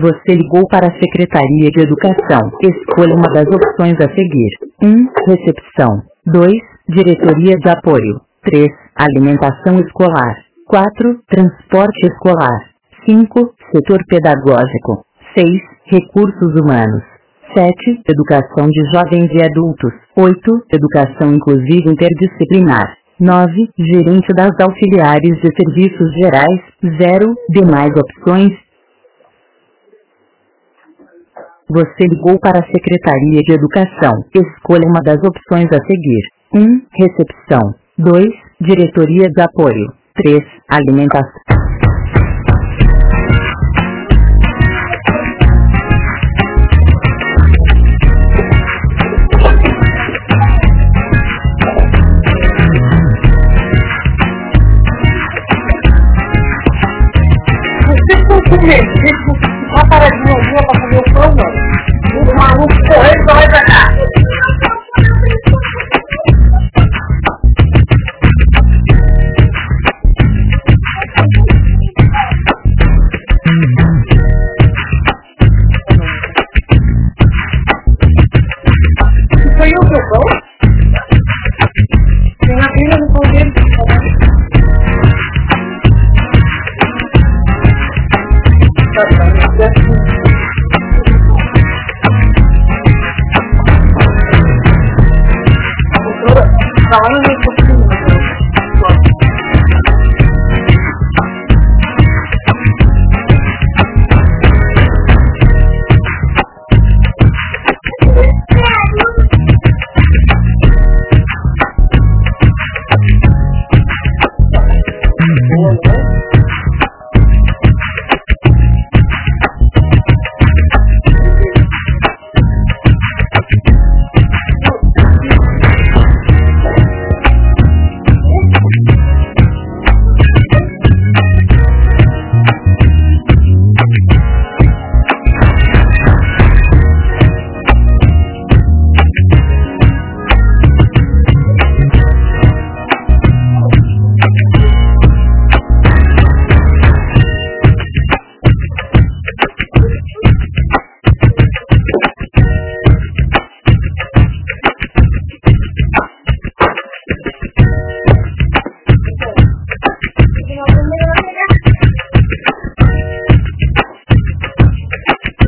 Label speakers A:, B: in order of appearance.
A: Você ligou para a Secretaria de Educação. Escolha uma das opções a seguir. 1. Recepção. 2. Diretoria de Apoio. 3. Alimentação escolar. 4. Transporte escolar. 5. Setor pedagógico. 6. Recursos humanos. 7. Educação de jovens e adultos. 8. Educação inclusiva interdisciplinar. 9. Gerente das auxiliares de serviços gerais. 0. Demais opções. Você ligou para a Secretaria de Educação. Escolha uma das opções a seguir. 1. Recepção. 2. Diretoria de Apoio. 3. Alimentação.
B: Uma paradinha ali pra comer o pão, mano. Os malucos correndo pra lá e pra cá. Foi o seu pão? Tem uma fila no pão dele. Tá